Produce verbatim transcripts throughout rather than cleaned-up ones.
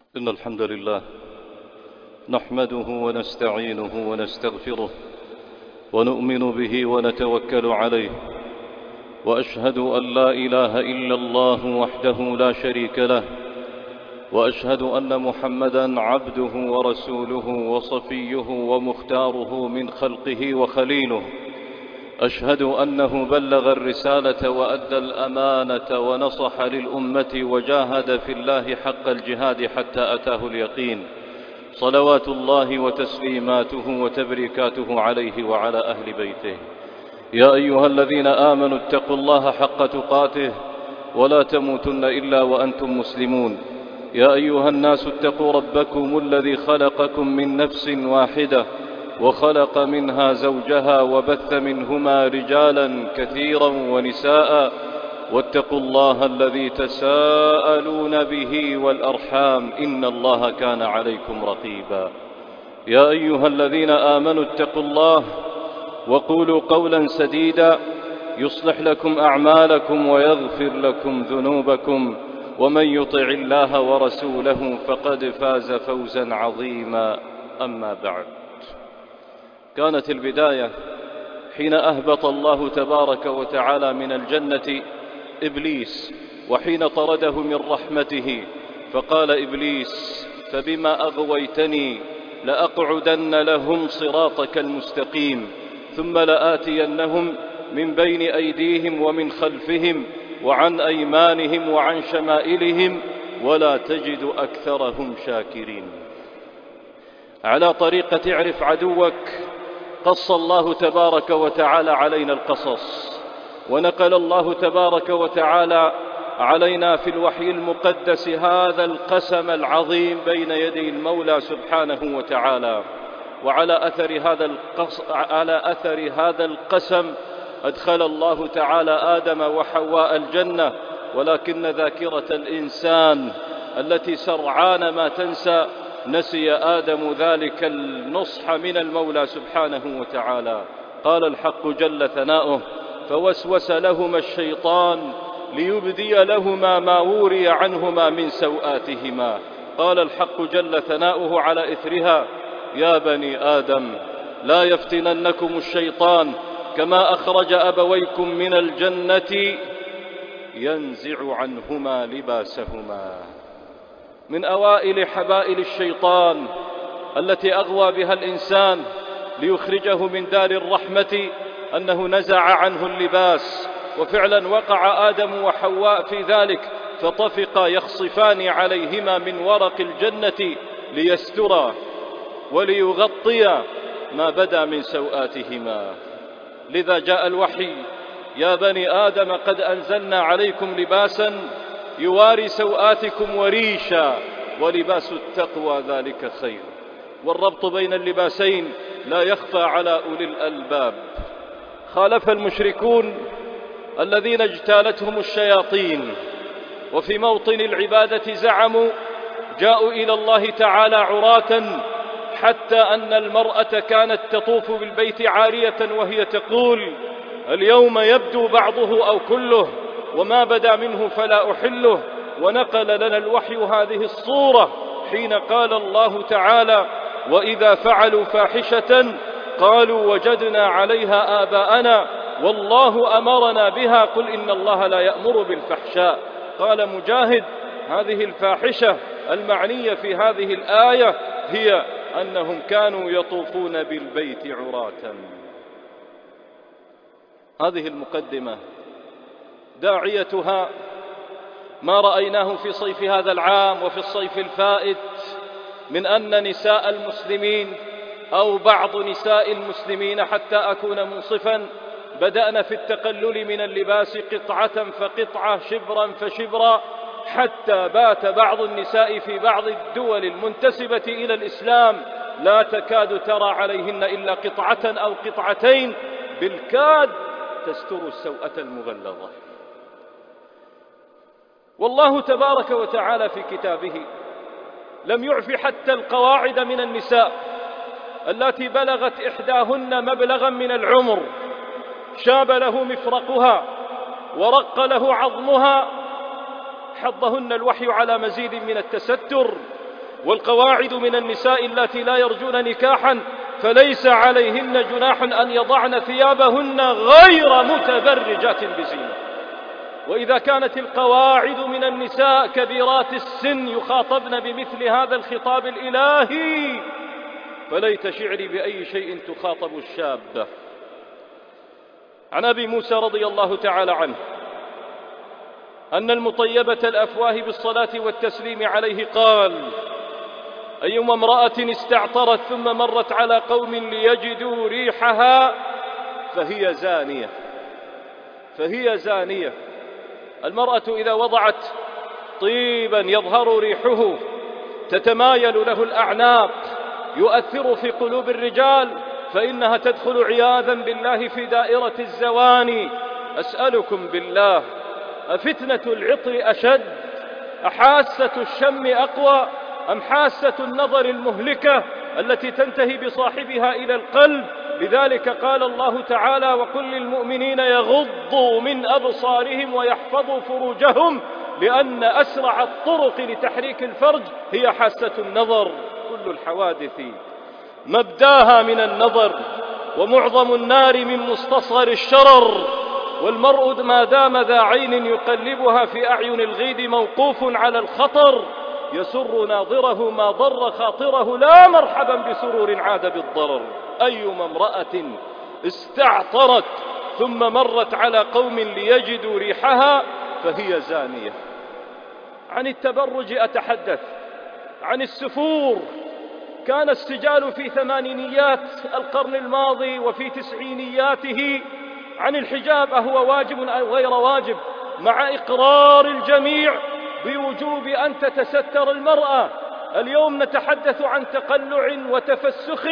إن الحمد لله نحمده ونستعينه ونستغفره ونؤمن به ونتوكل عليه، وأشهد أن لا إله إلا الله وحده لا شريك له، وأشهد أن محمدًا عبده ورسوله وصفيه ومختاره من خلقه وخليله. أشهد أنه بلغ الرسالة وأدى الأمانة ونصح للأمة وجاهد في الله حق الجهاد حتى أتاه اليقين، صلوات الله وتسليماته وتبريكاته عليه وعلى أهل بيته. يا أيها الذين آمنوا اتقوا الله حق تقاته ولا تموتن إلا وأنتم مسلمون. يا أيها الناس اتقوا ربكم الذي خلقكم من نفس واحدة وخلق منها زوجها وبث منهما رجالا كثيرا ونساء، واتقوا الله الذي تساءلون به والأرحام إن الله كان عليكم رقيبا. يا أيها الذين آمنوا اتقوا الله وقولوا قولا سديدا يصلح لكم أعمالكم ويغفر لكم ذنوبكم، ومن يطع الله ورسوله فقد فاز فوزا عظيما. أما بعد، كانت البداية حين أهبط الله تبارك وتعالى من الجنة إبليس، وحين طرده من رحمته، فقال إبليس: فبما أغويتني لأقعدن لهم صراطك المستقيم، ثم لآتينهم من بين أيديهم ومن خلفهم وعن أيمانهم وعن شمائلهم ولا تجد أكثرهم شاكرين. على طريقة اعرف عدوك قص الله تبارك وتعالى علينا القصص، ونقل الله تبارك وتعالى علينا في الوحي المقدس هذا القسم العظيم بين يدي المولى سبحانه وتعالى. وعلى أثر هذا القص... على أثر هذا القسم أدخل الله تعالى آدم وحواء الجنة، ولكن ذاكرة الإنسان التي سرعان ما تنسى نسي آدم ذلك النصح من المولى سبحانه وتعالى. قال الحق جل ثناؤه: فوسوس لهما الشيطان ليبدي لهما ما وري عنهما من سوآتهما. قال الحق جل ثناؤه على إثرها: يا بني آدم لا يفتننكم الشيطان كما أخرج أبويكم من الجنة ينزع عنهما لباسهما. من أوائل حبائل الشيطان التي أغوى بها الإنسان ليخرجه من دار الرحمة أنه نزع عنه اللباس، وفعلا وقع آدم وحواء في ذلك، فطفقا يخصفان عليهما من ورق الجنة ليسترا وليغطيا ما بدا من سوآتهما. لذا جاء الوحي: يا بني آدم قد أنزلنا عليكم لباسا يواري سوآتكم وريشا ولباس التقوى ذلك خير. والربط بين اللباسين لا يخفى على أولي الألباب. خالف المشركون الذين اجتالتهم الشياطين وفي موطن العبادة زعموا جاءوا إلى الله تعالى عراة، حتى أن المرأة كانت تطوف بالبيت عارية وهي تقول: اليوم يبدو بعضه أو كله، وما بدا منه فلا أحله. ونقل لنا الوحي هذه الصورة حين قال الله تعالى: وإذا فعلوا فاحشة قالوا وجدنا عليها آباءنا والله أمرنا بها قل إن الله لا يأمر بالفحشاء. قال مجاهد: هذه الفاحشة المعنية في هذه الآية هي أنهم كانوا يطوفون بالبيت عراة. هذه المقدمة داعيتها ما رأيناه في صيف هذا العام وفي الصيف الفائت من أن نساء المسلمين أو بعض نساء المسلمين، حتى أكون منصفا، بدأنا في التقلل من اللباس قطعة فقطعة، شبرا فشبرا، حتى بات بعض النساء في بعض الدول المنتسبة إلى الإسلام لا تكاد ترى عليهن إلا قطعة أو قطعتين بالكاد تستر السوءة المغلظة. والله تبارك وتعالى في كتابه لم يعف حتى القواعد من النساء التي بلغت إحداهن مبلغا من العمر شاب له مفرقها ورق له عظمها، حضهن الوحي على مزيد من التستر والقواعد من النساء اللاتي لا يرجون نكاحا فليس عليهن جناح أن يضعن ثيابهن غير متبرجات بزينة. وإذا كانت القواعد من النساء كبيرات السن يخاطبن بمثل هذا الخطاب الإلهي، فليت شعري بأي شيء تخاطب الشابة. عن أبي موسى رضي الله تعالى عنه أن المطيبة الأفواه بالصلاة والتسليم عليه قال: أيما امرأة استعطرت ثم مرت على قوم ليجدوا ريحها فهي زانية، فهي زانية. المرأة إذا وضعت طيبا يظهر ريحه تتمايل له الأعناق يؤثر في قلوب الرجال، فإنها تدخل عياذا بالله في دائرة الزواني. أسألكم بالله، أفتنة العطر أشد؟ أحاسة الشم أقوى أم حاسة النظر المهلكة التي تنتهي بصاحبها إلى القلب؟ لذلك قال الله تعالى: وقل للمؤمنين يغضوا من أبصارهم ويحفظوا فروجهم، لأن أسرع الطرق لتحريك الفرج هي حاسة النظر. كل الحوادث مبداها من النظر، ومعظم النار من مستصغر الشرر، والمرء ما دام ذا عين يقلبها في أعين الغيد موقوف على الخطر، يسر ناظره ما ضر خاطره، لا مرحبا بسرور عاد بالضرر. أيما امرأة استعطرت ثم مرت على قوم ليجدوا ريحها فهي زانية. عن التبرج أتحدث، عن السفور. كان السجال في ثمانينيات القرن الماضي وفي تسعينياته. عن الحجاب أهو واجب أو غير واجب، مع إقرار الجميع بوجوب أن تتستر المرأة. اليوم نتحدث عن تقلع وتفسخ.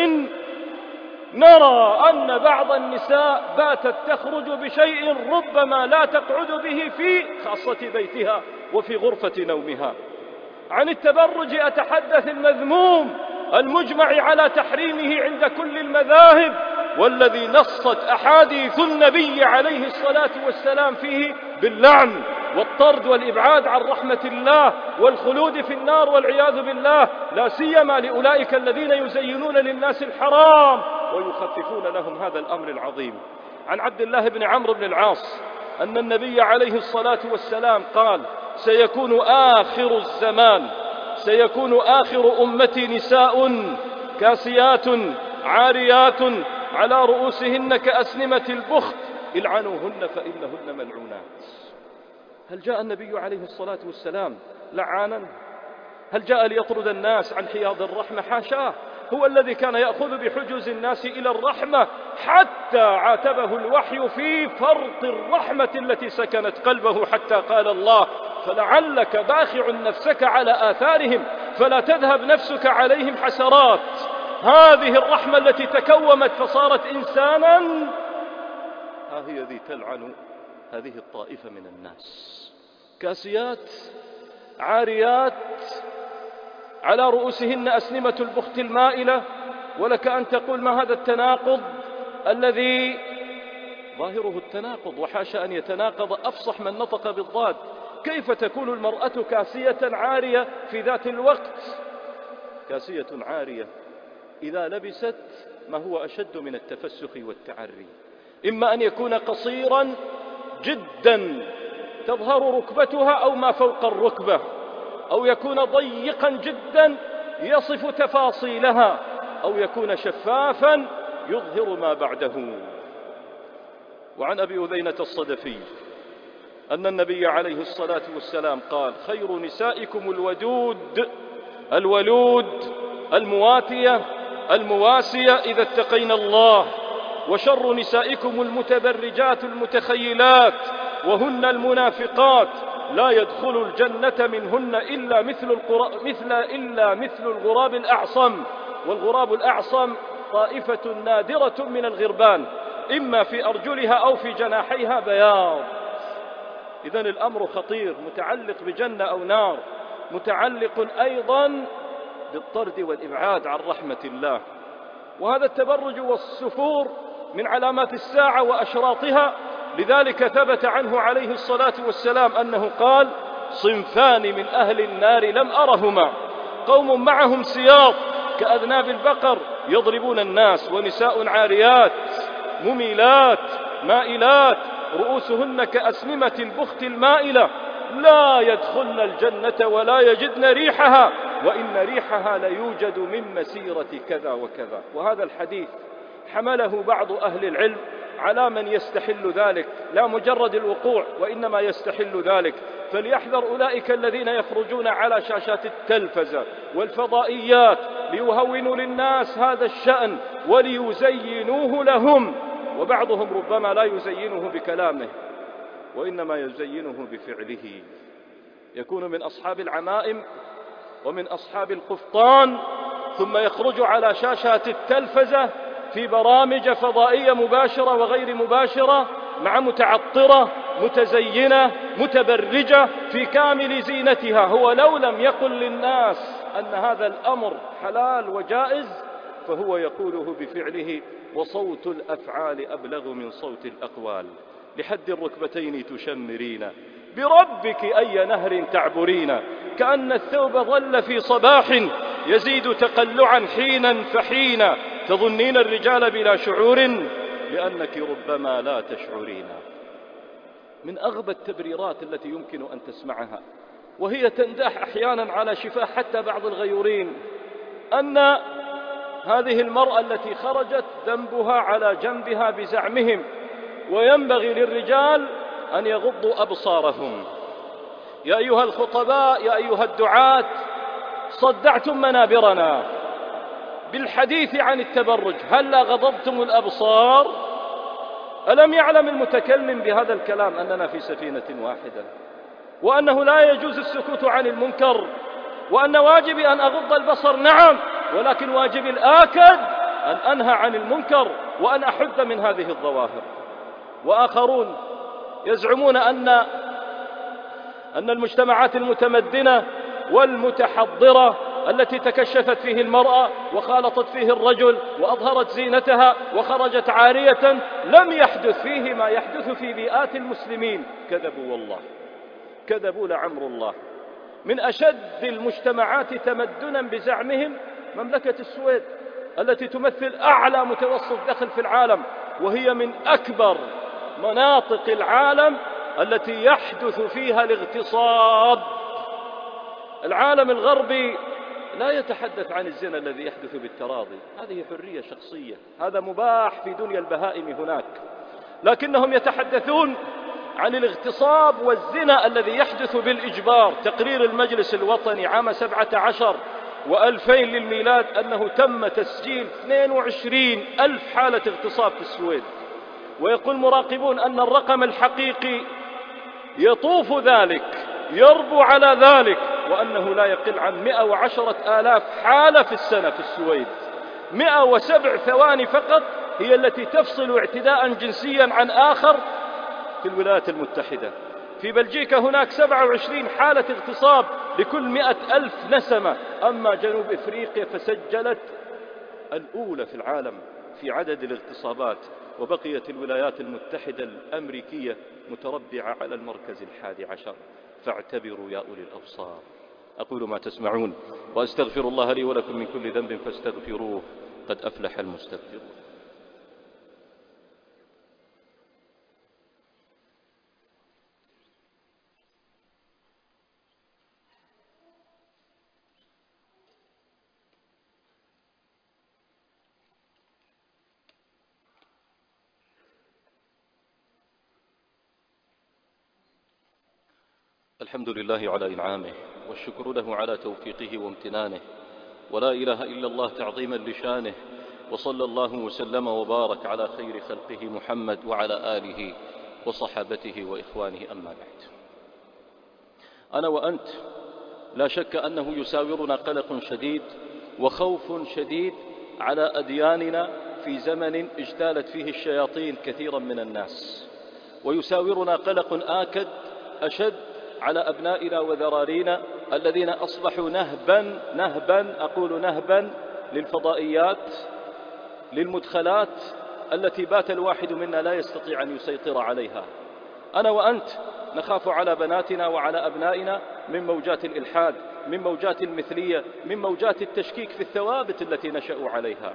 نرى أن بعض النساء باتت تخرج بشيء ربما لا تقعد به في خاصة بيتها وفي غرفة نومها. عن التبرج أتحدث، المذموم المجمع على تحريمه عند كل المذاهب، والذي نصت أحاديث النبي عليه الصلاة والسلام فيه باللعن والطرد والإبعاد عن رحمة الله والخلود في النار والعياذ بالله، لا سيما لأولئك الذين يزينون للناس الحرام ويخففون لهم هذا الأمر العظيم. عن عبد الله بن عمرو بن العاص أن النبي عليه الصلاة والسلام قال: سيكون آخر الزمان، سيكون آخر أمتي نساء كاسيات عاريات على رؤوسهن كأسنمة البخت، العنوهن فإنهن ملعونات. هل جاء النبي عليه الصلاة والسلام لعانا؟ هل جاء ليطرد الناس عن حياض الرحمة؟ حاشاه، هو الذي كان يأخذ بحجز الناس إلى الرحمة، حتى عاتبه الوحي في فرط الرحمة التي سكنت قلبه، حتى قال الله: فلعلك باخع نفسك على آثارهم فلا تذهب نفسك عليهم حسرات. هذه الرحمة التي تكومت فصارت إنسانا، ها هي ذي تلعن هذه الطائفة من الناس. كاسيات عاريات على رؤوسهن أسنمة البخت المائلة. ولك أن تقول: ما هذا التناقض الذي ظاهره التناقض، وحاشا أن يتناقض أفصح من نطق بالضاد. كيف تكون المرأة كاسية عارية في ذات الوقت؟ كاسية عارية إذا لبست ما هو أشد من التفسخ والتعري، إما أن يكون قصيرا جدا تظهر ركبتها أو ما فوق الركبة، أو يكون ضيقا جدا يصف تفاصيلها، أو يكون شفافا يظهر ما بعده. وعن أبي أذينة الصدفي أن النبي عليه الصلاة والسلام قال: خير نسائكم الودود الولود المواتية المواسية إذا اتقين الله، وشر نسائكم المتبرجات المتخيلات وهن المنافقات، لا يدخل الجنة منهن إلا مثل القرا... مثل إلا مثل الغراب الأعصم. والغراب الأعصم طائفة نادرة من الغربان، إما في أرجلها أو في جناحيها بياض. إذن الأمر خطير، متعلق بجنة أو نار، متعلق أيضا بالطرد والإبعاد عن رحمة الله. وهذا التبرج والسفور من علامات الساعة وأشراطها. لذلك ثبت عنه عليه الصلاة والسلام أنه قال: صنفان من أهل النار لم أرهما، وقوم معهم سياط كأذناب البقر يضربون الناس، ونساء عاريات مميلات مائلات رؤوسهن كأسنمة البخت المائلة لا يدخلن الجنة ولا يجدن ريحها، وإن ريحها ليوجد من مسيرة كذا وكذا. وهذا الحديث حمله بعض أهل العلم على من يستحل ذلك، لا مجرد الوقوع وإنما يستحل ذلك. فليحذر أولئك الذين يخرجون على شاشات التلفزة والفضائيات ليهونوا للناس هذا الشأن وليزينوه لهم، وبعضهم ربما لا يزينه بكلامه وإنما يزينه بفعله. يكون من أصحاب العمائم ومن أصحاب القفطان، ثم يخرج على شاشات التلفزة في برامج فضائية مباشرة وغير مباشرة مع متعطرة متزينة متبرجة في كامل زينتها. هو لو لم يقل للناس أن هذا الأمر حلال وجائز فهو يقوله بفعله، وصوت الأفعال أبلغ من صوت الأقوال. لحد الركبتين تشمرين، بربك أي نهر تعبرين، كأن الثوب ظل في صباح يزيد تقلعا حينا فحينا، تظنين الرجال بلا شعور لأنك ربما لا تشعرين. من أغبى التبريرات التي يمكن أن تسمعها، وهي تنداح أحيانا على شفاه حتى بعض الغيورين، أن هذه المرأة التي خرجت ذنبها على جنبها بزعمهم، وينبغي للرجال أن يغضوا أبصارهم. يا أيها الخطباء، يا أيها الدعاة، صدعتم منابرنا بالحديث عن التبرج، هلا غضضتم الأبصار؟ ألم يعلم المتكلم بهذا الكلام أننا في سفينة واحدة، وأنه لا يجوز السكوت عن المنكر، وأن واجبي أن أغض البصر نعم، ولكن واجبي الآكد أن أنهى عن المنكر وأن أحد من هذه الظواهر. وآخرون يزعمون أن أن المجتمعات المتمدنة والمتحضرة التي تكشفت فيه المرأة وخالطت فيه الرجل وأظهرت زينتها وخرجت عارية لم يحدث فيه ما يحدث في بيئات المسلمين. كذبوا والله، كذبوا لعمر الله. من أشد المجتمعات تمدنا بزعمهم مملكة السويد التي تمثل أعلى متوسط دخل في العالم، وهي من أكبر مناطق العالم التي يحدث فيها الاغتصاب. العالم الغربي لا يتحدث عن الزنا الذي يحدث بالتراضي، هذه حرية شخصية، هذا مباح في دنيا البهائم هناك، لكنهم يتحدثون عن الاغتصاب والزنا الذي يحدث بالإجبار. تقرير المجلس الوطني عام سبعة عشر وألفين للميلاد أنه تم تسجيل اثنين وعشرين ألف حالة اغتصاب في السويد، ويقول مراقبون أن الرقم الحقيقي يطوف ذلك يربو على ذلك، وأنه لا يقل عن مئة وعشرة آلاف حالة في السنة في السويد. مئة وسبع ثواني فقط هي التي تفصل اعتداء جنسيا عن آخر في الولايات المتحدة. في بلجيكا هناك سبعة وعشرين حالة اغتصاب لكل مئة ألف نسمة. أما جنوب إفريقيا فسجلت الأولى في العالم في عدد الاغتصابات، وبقيت الولايات المتحدة الأمريكية متربعة على المركز الحادي عشر. فاعتبروا يا أولي الأبصار. أقول ما تسمعون وأستغفر الله لي ولكم من كل ذنب فاستغفروه، قد أفلح المستغفرون. الحمد لله على إنعامه، والشكر له على توفيقه وامتنانه، ولا إله إلا الله تعظيما لشانه، وصلى الله وسلم وبارك على خير خلقه محمد وعلى آله وصحابته وإخوانه. أما بعد، أنا وأنت لا شك أنه يساورنا قلق شديد وخوف شديد على أدياننا في زمن اجتالت فيه الشياطين كثيرا من الناس، ويساورنا قلق آكد أشد على أبنائنا وذرارينا الذين أصبحوا نهبا نهبا أقول نهبا للفضائيات، للمدخلات التي بات الواحد منا لا يستطيع أن يسيطر عليها. أنا وأنت نخاف على بناتنا وعلى أبنائنا من موجات الإلحاد، من موجات المثلية، من موجات التشكيك في الثوابت التي نشأوا عليها.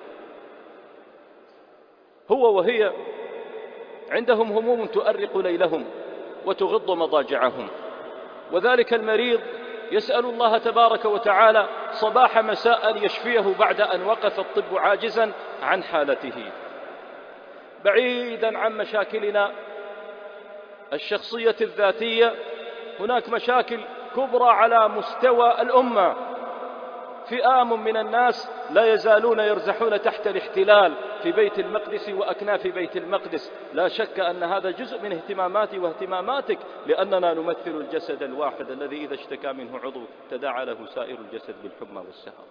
هو وهي عندهم هموم تؤرق ليلهم وتغض مضاجعهم، وذلك المريض يسأل الله تبارك وتعالى صباح مساء أن يشفيه بعد أن وقف الطب عاجزا عن حالته. بعيدا عن مشاكلنا الشخصية الذاتية، هناك مشاكل كبرى على مستوى الأمة. فئام من الناس لا يزالون يرزحون تحت الاحتلال في بيت المقدس وأكناف بيت المقدس. لا شك أن هذا جزء من اهتماماتي واهتماماتك، لأننا نمثل الجسد الواحد الذي إذا اشتكى منه عضو تداعى له سائر الجسد بالحمى والسهر.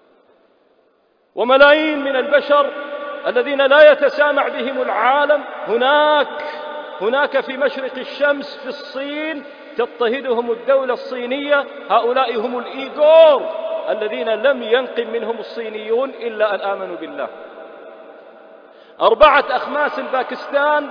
وملايين من البشر الذين لا يتسامع بهم العالم هناك هناك في مشرق الشمس في الصين تضطهدهم الدولة الصينية. هؤلاء هم الإيغور الذين لم ينقم منهم الصينيون إلا أن آمنوا بالله. أربعة أخماس الباكستان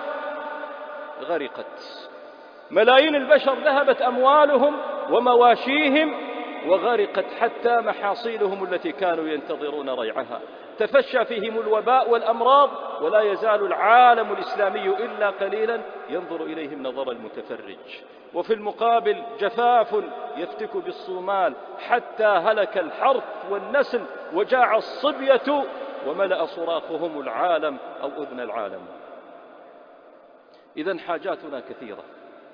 غرقت، ملايين البشر ذهبت أموالهم ومواشيهم وغرقت حتى محاصيلهم التي كانوا ينتظرون ريعها. تفشى فيهم الوباء والأمراض، ولا يزال العالم الإسلامي إلا قليلا ينظر إليهم نظر المتفرج. وفي المقابل جفاف يفتك بالصومال حتى هلك الحرث والنسل وجاع الصبية وملأ صراخهم العالم أو أذن العالم. إذن حاجاتنا كثيرة،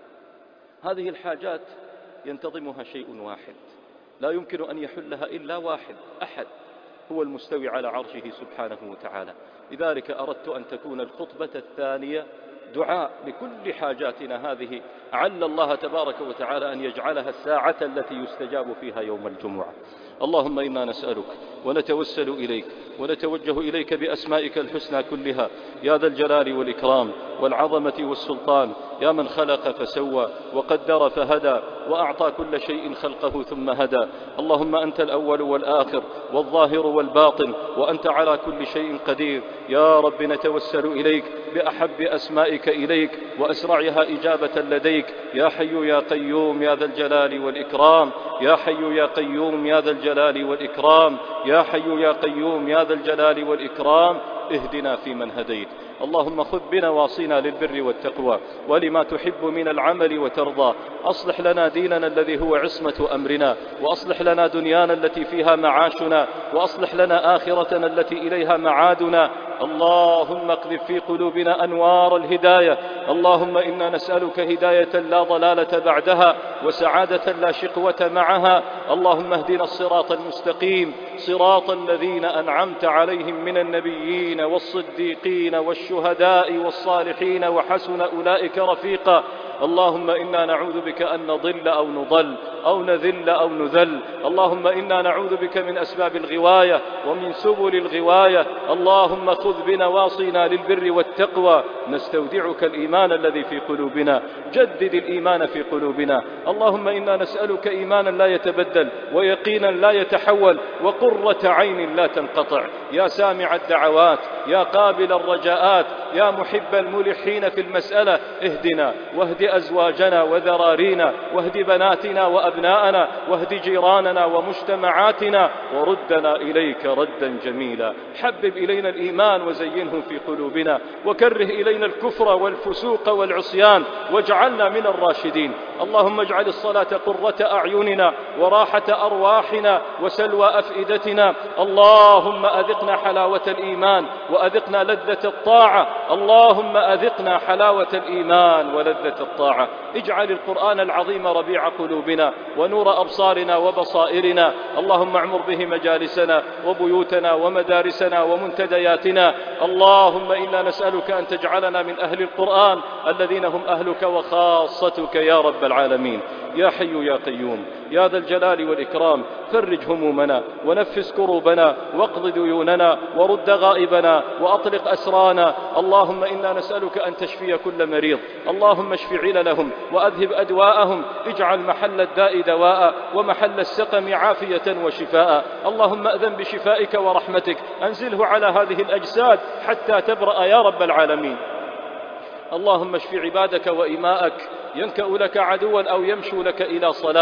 هذه الحاجات ينتظمها شيء واحد لا يمكن أن يحلها إلا واحد أحد، هو المستوي على عرشه سبحانه وتعالى. لذلك أردت أن تكون الخطبة الثانية دعاء لكل حاجاتنا هذه، عل الله تبارك وتعالى أن يجعلها الساعة التي يستجاب فيها يوم الجمعة. اللهم إنا نسألك ونتوسل إليك ونتوجه إليك بأسمائك الحسنى كلها يا ذا الجلال والإكرام والعظمة والسلطان، يا من خلق فسوى وقدر فهدى وأعطى كل شيء خلقه ثم هدى. اللهم أنت الأول والآخر والظاهر والباطن، وأنت على كل شيء قدير. يا رب نتوسل إليك بأحب أسمائك إليك وأسرعها إجابة لديك، يا حي يا قيوم يا ذا الجلال والإكرام، يا حي يا قيوم يا ذا الجلال والإكرام، يا حي يا قيوم يا ذا الجلال والإكرام. اهدنا فيمن هديت، اللهم خذ بنواصينا للبر والتقوى ولما تحب من العمل وترضى. أصلح لنا ديننا الذي هو عصمة أمرنا، وأصلح لنا دنيانا التي فيها معاشنا، وأصلح لنا آخرتنا التي إليها معادنا. اللهم اقذف في قلوبنا أنوار الهداية. اللهم إنا نسألك هداية لا ضلالة بعدها وسعادة لا شقوة معها. اللهم اهدنا الصراط المستقيم، صراط الذين أنعمت عليهم من النبيين والصديقين والشهداء والصالحين وحسن أولئك رفيقا. اللهم إنا نعوذ بك أن نضل أو نضل أو نذل أو نذل. اللهم إنا نعوذ بك من أسباب الغواية ومن سبل الغواية. اللهم خذ بنواصينا للبر والتقوى. نستودعك الإيمان الذي في قلوبنا، جدد الإيمان في قلوبنا. اللهم إنا نسألك إيمانا لا يتبدل ويقينا لا يتحول وقرة عين لا تنقطع. يا سامع الدعوات، يا قابل الرجاءات، يا محب الملحين في المسألة، اهدنا واهد أزواجنا وذرارينا، واهد بناتنا وأبناءنا، واهد جيراننا ومجتمعاتنا، وردنا إليك ردا جميلا. حبب إلينا الإيمان وزينه في قلوبنا، وكره إلينا الكفر والفسوق والعصيان، واجعلنا من الراشدين. اللهم اجعل الصلاة قرة أعيننا وراحة أرواحنا وسلوى أفئدتنا. اللهم أذقنا حلاوة الإيمان وأذقنا لذة الطاعة. اللهم أذقنا حلاوة الإيمان ولذة الطاعة. اجعل القرآن العظيم ربيع قلوبنا ونور أبصارنا وبصائرنا. اللهم اعمر به مجالسنا وبيوتنا ومدارسنا ومنتدياتنا. اللهم إنا نسألك أن تجعلنا من أهل القرآن الذين هم أهلك وخاصتك يا رب العالمين. يا حي يا قيوم يا ذا الجلال والإكرام، فرج همومنا ونفس كروبنا واقض ديوننا ورد غائبنا وأطلق أسرانا. اللهم إنا نسألك أن تشفي كل مريض. اللهم اشف عللهم وأذهب أدواءهم. اجعل محل الداء دواء ومحل السقم عافية وشفاء. اللهم أذن بشفائك ورحمتك، أنزله على هذه الأجساد حتى تبرأ يا رب العالمين. اللهم اشف عبادك وإماءك ينكأ لك عدوا أو يمشوا لك إلى صلاة.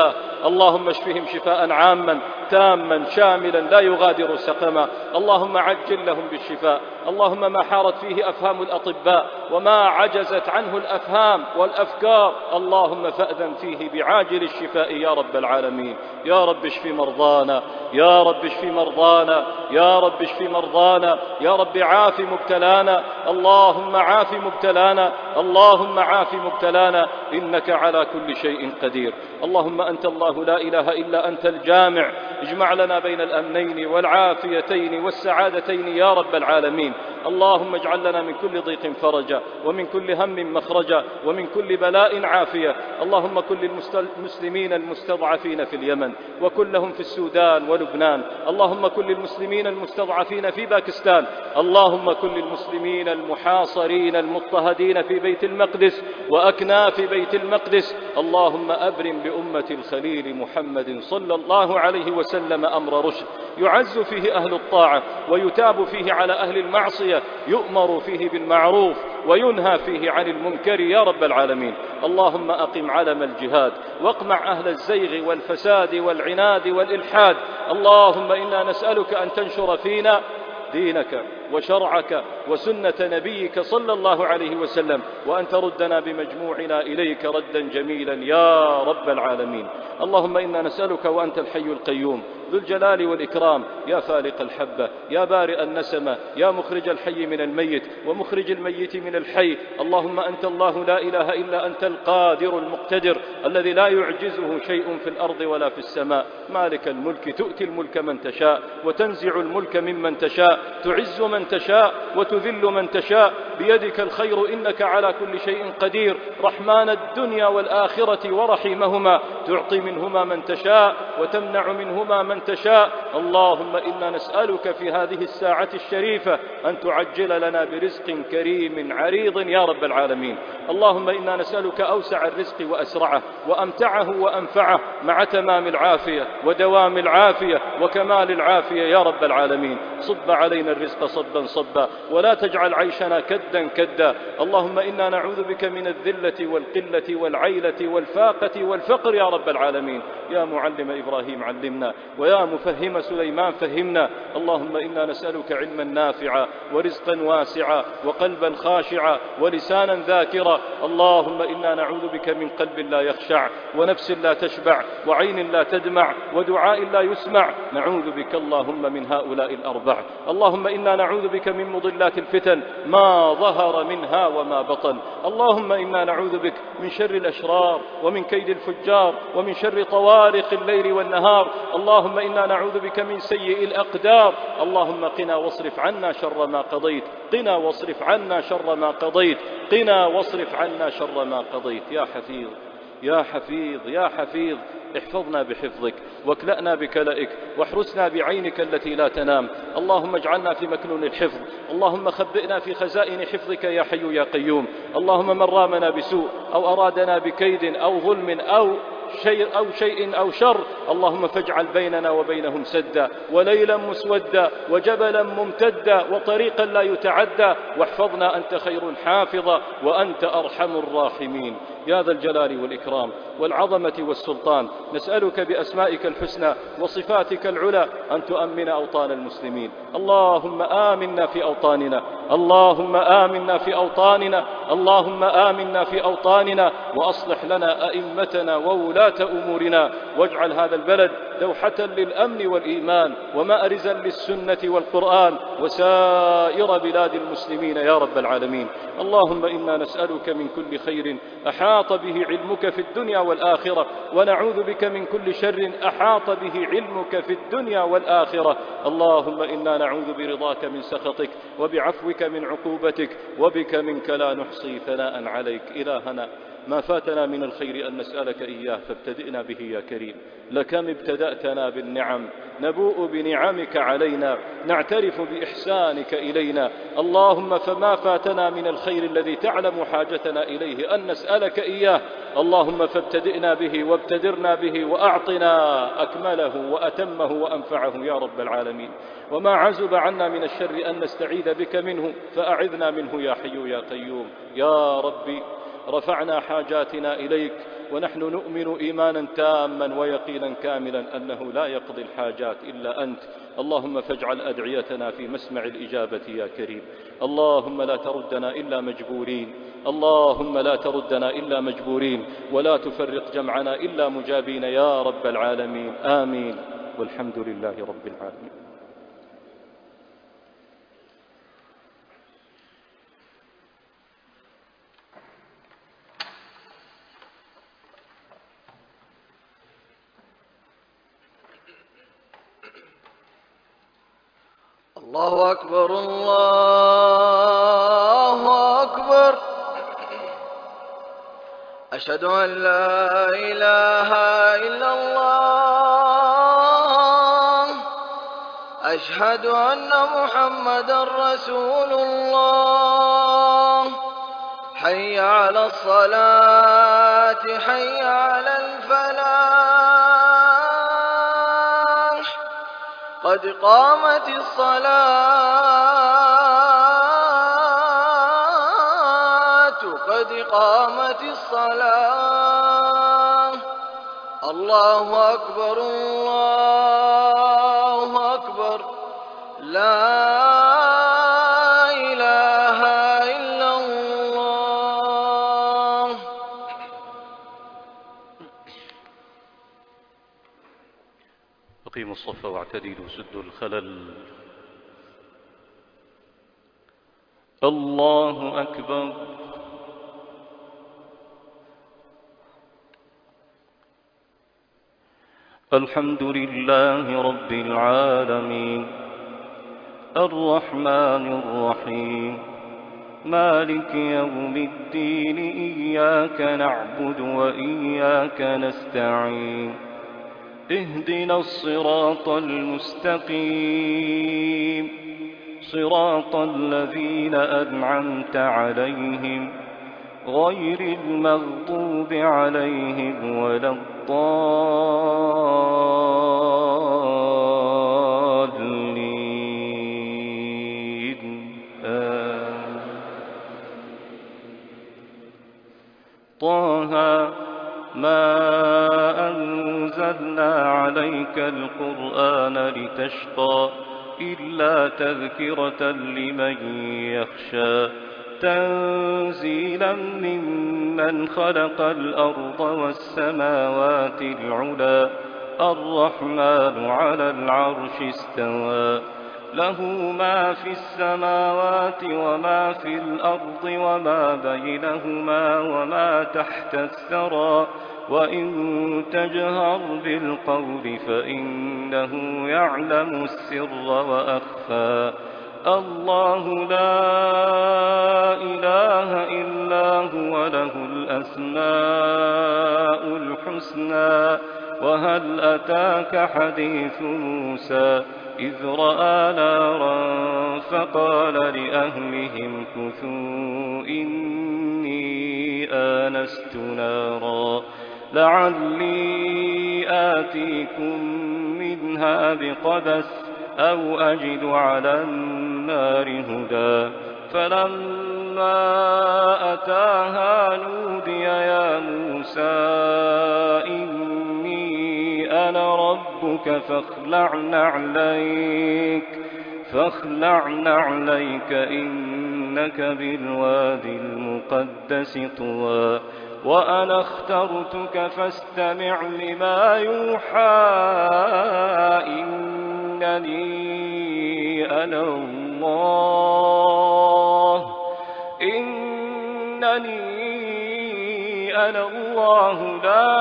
اللهم اشفهم شفاء عاما تاما شاملا لا يغادر سقما. اللهم عجل لهم بالشفاء. اللهم ما حارت فيه أفهام الأطباء وما عجزت عنه الأفهام والأفكار اللهم فأذن فيه بعاجل الشفاء يا رب العالمين. يا رب اشف مرضانا، يا رب اشف مرضانا، يا رب اشف مرضانا، يا رب عاف مبتلانا. اللهم عاف مبتلانا، اللهم عاف مبتلانا، إنك على كل شيء قدير. اللهم أنت الله لا إله إلا أنت الجامع، اجمع لنا بين الأمنين والعافيتين والسعادتين يا رب العالمين. اللهم اجعل لنا من كل ضيق فرجا، ومن كل هم مخرجا، ومن كل بلاء عافية. اللهم كن للمسلمين المستضعفين في اليمن، وكلهم في السودان ولبنان. اللهم كن للمسلمين المستضعفين في باكستان. اللهم كن للمسلمين المحاصرين المضطهدين في بيت المقدس وأكناف بيت المقدس. اللهم أبرم بأمة الخليل محمد صلى الله عليه وسلم أمر رشد، يعز فيه أهل الطاعة ويتاب فيه على أهل المعصية، يؤمر فيه بالمعروف وينهى فيه عن المنكر يا رب العالمين. اللهم أقم علم الجهاد واقمع أهل الزيغ والفساد والعناد والإلحاد. اللهم إنا نسألك أن تنشر فينا دينك وشرعك وسنة نبيك صلى الله عليه وسلم، وأن تردنا بمجموعنا إليك ردا جميلا يا رب العالمين. اللهم إنا نسألك وأنت الحي القيوم ذو الجلال والإكرام، يا فالق الحبة، يا بارئ النسمة، يا مخرج الحي من الميت ومخرج الميت من الحي. اللهم أنت الله لا إله إلا أنت القادر المقتدر الذي لا يعجزه شيء في الأرض ولا في السماء. مالك الملك، تؤتي الملك من تشاء وتنزع الملك ممن تشاء، تعز من تشاء وتذل من تشاء، بيدك الخير إنك على كل شيء قدير. رحمن الدنيا والآخرة ورحيمهما، تعطي منهما من تشاء وتمنع منهما من تشاء. اللهم إنا نسألك في هذه الساعة الشريفة أن تعجل لنا برزق كريم عريض يا رب العالمين. اللهم إنا نسألك أوسع الرزق وأسرعه وأمتعه وأنفعه مع تمام العافية ودوام العافية وكمال العافية يا رب العالمين. صب علينا الرزق صبا صبا، ولا تجعل عيشنا كدا كدا. اللهم إنا نعوذ بك من الذلة والقلة والعيلة والفاقة والفقر يا رب العالمين. يا معلم إبراهيم علمنا، ويا مفهم سليمان فهمنا. اللهم إنا نسألك علما نافعا ورزقا واسعا وقلبا خاشعا ولسانا ذاكرا. اللهم إنا نعوذ بك من قلب لا يخشع ونفس لا تشبع وعين لا تدمع ودعاء لا يسمع. نعوذ بك اللهم من هؤلاء الأربع. اللهم إنا نعوذ بك من مضلات الفتن ما ظهر منها وما بطن. اللهم إنا نعوذ بك من شر الأشرار ومن كيد الفجار ومن شر طوارق الليل والنهار. اللهم إنا نعوذ بك من سيء الأقدار. اللهم قنا واصرف عنا شر ما قضيت، قنا واصرف عنا شر ما قضيت، قنا واصرف عنا شر ما قضيت. يا حفيظ يا حفيظ يا حفيظ، احفظنا بحفظك واكلأنا بكلئك واحرسنا بعينك التي لا تنام. اللهم اجعلنا في مكنون الحفظ. اللهم خبئنا في خزائن حفظك يا حي يا قيوم. اللهم من رامنا بسوء أو أرادنا بكيد أو ظلم أو شيء أو شيء أو شر، اللهم فاجعل بيننا وبينهم سدا وليلا مسودا وجبلا ممتدا وطريقا لا يتعدى، واحفظنا أنت خير حافظا وأنت أرحم الراحمين. يا ذا الجلال والإكرام والعظمة والسلطان، نسألك بأسمائك الحسنى وصفاتك العلى أن تؤمن أوطان المسلمين. اللهم آمنا في أوطاننا، اللهم آمنا في أوطاننا، اللهم آمنا في أوطاننا، وأصلح لنا أئمتنا وولاة أمورنا، واجعل هذا البلد دوحة للأمن والإيمان ومأرزا للسنة والقرآن وسائر بلاد المسلمين يا رب العالمين. اللهم إنا نسألك من كل خير أحاط به علمك في الدنيا والآخرة، ونعوذ بك من كل شر أحاط به علمك في الدنيا والآخرة. اللهم إنا نعوذ برضاك من سخطك وبعفوك من عقوبتك، وبك منك لا نحصي ثناء عليك. إلهنا ما فاتنا من الخير أن نسألك إياه فابتدئنا به يا كريم. لكم ابتدأتنا بالنعم، نبوء بنعمك علينا، نعترف بإحسانك إلينا. اللهم فما فاتنا من الخير الذي تعلم حاجتنا إليه أن نسألك إياه، اللهم فابتدئنا به وابتدرنا به وأعطنا أكمله وأتمه وأنفعه يا رب العالمين. وما عزب عنا من الشر أن نستعيذ بك منه فأعذنا منه يا حي يا قيوم. يا ربي رفعنا حاجاتنا إليك ونحن نؤمن إيمانا تاما ويقينا كاملا أنه لا يقضي الحاجات إلا أنت. اللهم فاجعل أدعيتنا في مسمع الإجابة يا كريم. اللهم لا تردنا إلا مجبورين، اللهم لا تردنا إلا مجبورين، ولا تفرق جمعنا إلا مجابين يا رب العالمين. آمين، والحمد لله رب العالمين. الله أكبر الله أكبر. أشهد أن لا إله إلا الله. أشهد أن محمدا رسول الله. حي على الصلاة، حي على الفلاح، قد قامت الصلاة، قد قامت الصلاة. الله أكبر الله أكبر. لا إله إلا الله. أقيموا الصف واعتدلوا، سدوا الخلل. الله أكبر. الحمد لله رب العالمين، الرحمن الرحيم، مالك يوم الدين. إياك نعبد وإياك نستعين. اهدنا الصراط المستقيم، صراط الذين أنعمت عليهم غير المغضوب عليهم ولا الضالين. آمين. طه ما أنزلنا عليك القرآن لتشقى إلا تذكرة لمن يخشى، تنزيلا ممن خلق الأرض والسماوات العلى. الرحمن على العرش استوى، له ما في السماوات وما في الأرض وما بينهما وما تحت الثرى. وإن تجهر بالقول فإنه يعلم السر وأخفى. الله لا إله إلا هو، له الأسماء الحسنى. وهل أتاك حديث موسى إذ رأى نارا فقال لأهلهم كثوا إني آنست نارا لعلي آتيكم منها بقبس أو أجد على النار هدى. فلما أتاها نودي يا موسى إني أنا ربك فاخلع نعليك فاخلع نعليك إنك بالوادي المقدس طوى. وأنا اخترتك فاستمع لما يوحى. إنني أنا الله إنني أنا الله لا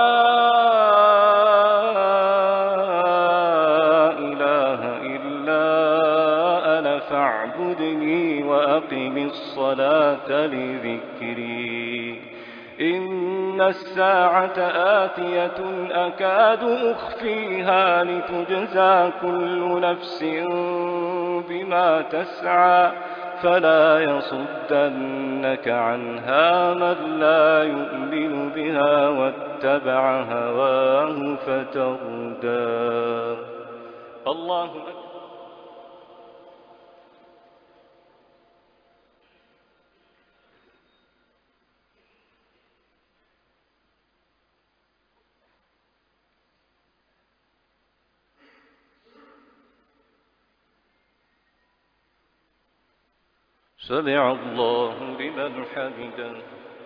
إله إلا أنا فاعبدني وأقم الصلاة لذكري. إن الساعة آتية أكاد أخفيها لتجزى كل نفس بما تسعى. فلا يصدنك عنها من لا يؤمن بها واتبع هواه فتردى. الله أكبر. سمع الله لمن حمده.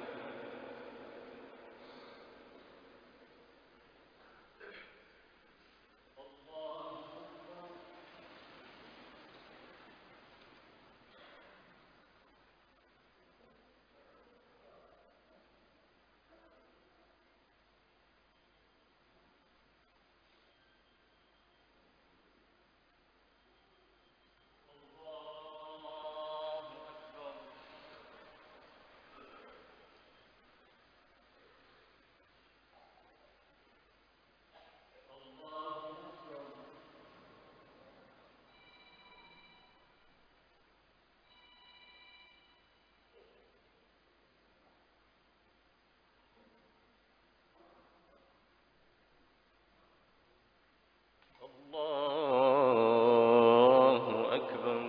الله أكبر.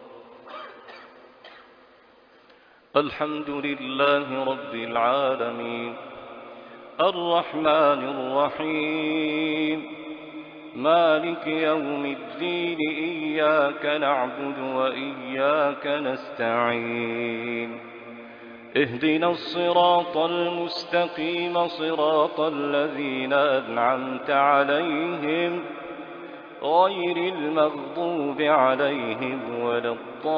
الحمد لله رب العالمين الرحمن الرحيم مالك يوم الدين إياك نعبد وإياك نستعين اهدنا الصراط المستقيم صراط الذين أنعمت عليهم غير المغضوب عليهم ولا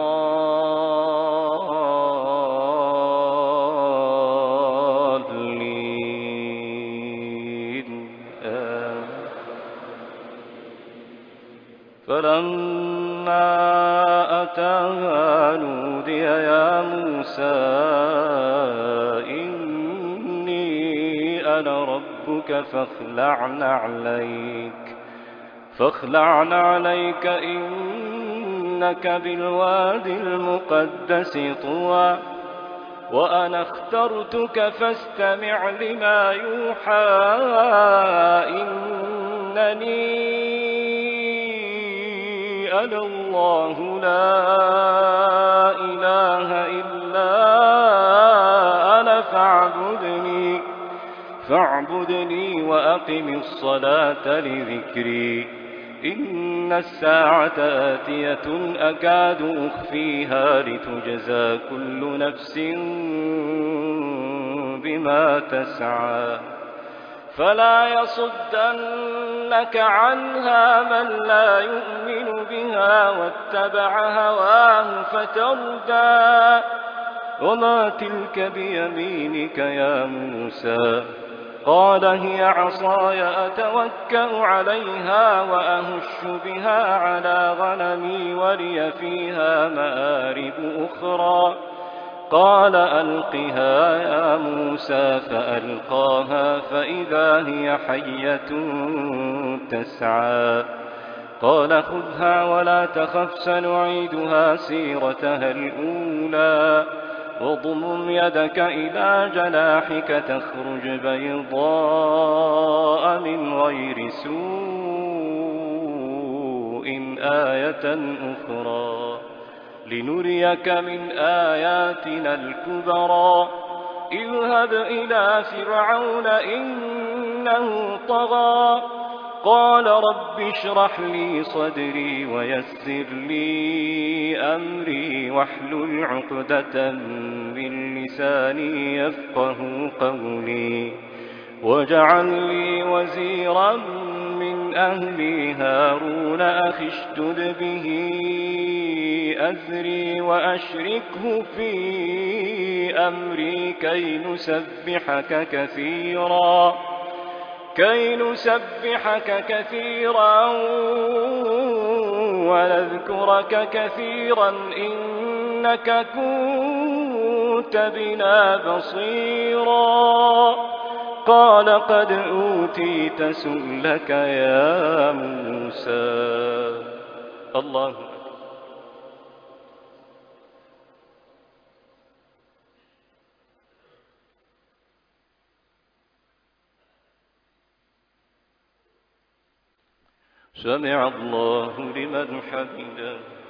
الضالين آمين. فلما أتاها نودي يا موسى إني أنا ربك فاخلع نعليك فاخلع نعليك إنك بالواد المقدس طوى وأنا اخترتك فاستمع لما يوحى إنني أنا الله لا إله إلا أنا فاعبدني فاعبدني وأقم الصلاة لذكري إن الساعة آتية أكاد أخفيها لتجزى كل نفس بما تسعى فلا يصدنك عنها من لا يؤمن بها واتبع هواه فتردى وما تلك بيمينك يا موسى قال هي عصاي أتوكأ عليها وأهش بها على غنمي ولي فيها مآرب أخرى قال ألقها يا موسى فألقاها فإذا هي حية تسعى قال خذها ولا تخف سنعيدها سيرتها الأولى واضمم يدك إلى جناحك تخرج بيضاء من غير سوء آية أخرى لنريك من آياتنا الكبرى اذهب إلى فرعون إنه طغى قال رب اشرح لي صدري ويسر لي أمري واحلل عقدة من لساني يفقه قولي واجعل لي وزيرا من أهلي هارون أخي اشدد به أزري وأشركه في أمري كي نسبحك كثيرا كي نسبحك كثيرا ونذكرك كثيرا إنك كنت بنا بصيرا قال قد أوتيت سؤلك يا موسى. الله سمع الله لمن حمده.